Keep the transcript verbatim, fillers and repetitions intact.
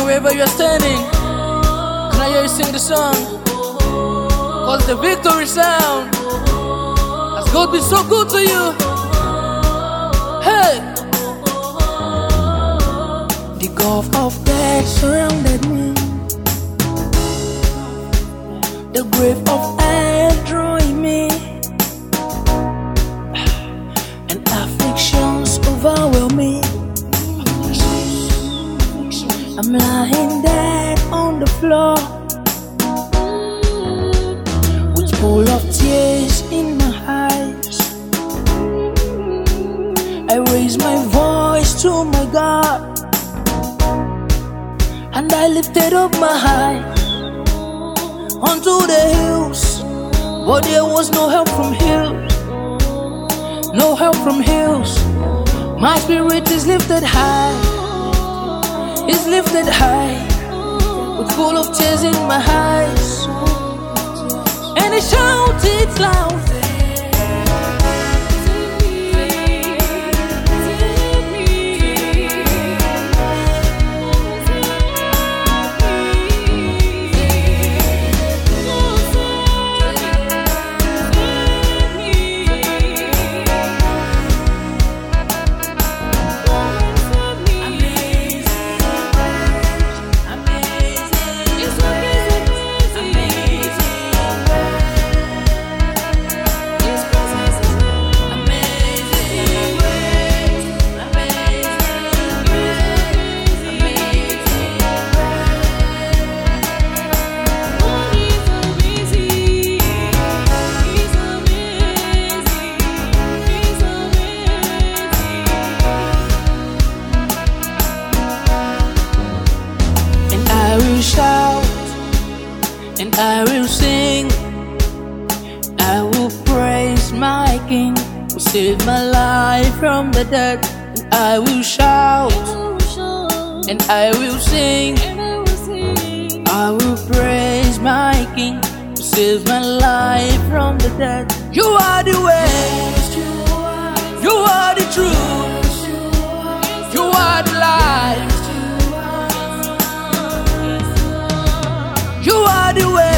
wherever you're standing, can I hear you sing the song? Cause the victory sound. Has God been so good to you? Hey! The gulf of death surrounded me. The grave of earth drawing me, and afflictions overwhelm me. I'm lying dead on the floor, with full of tears in my eyes. I raise my voice to my God, and I lifted up my eyes unto the hills, but there was no help from hills, no help from hills. My spirit is lifted high, is lifted high, with full of tears in my eyes, and I shout it loud. I will shout and I will sing, I will praise my King who saved my life from the dead. And I will shout and I will sing, I will praise my King who saved my life from the dead. You are the way, you are the truth, you are the life. You are the way.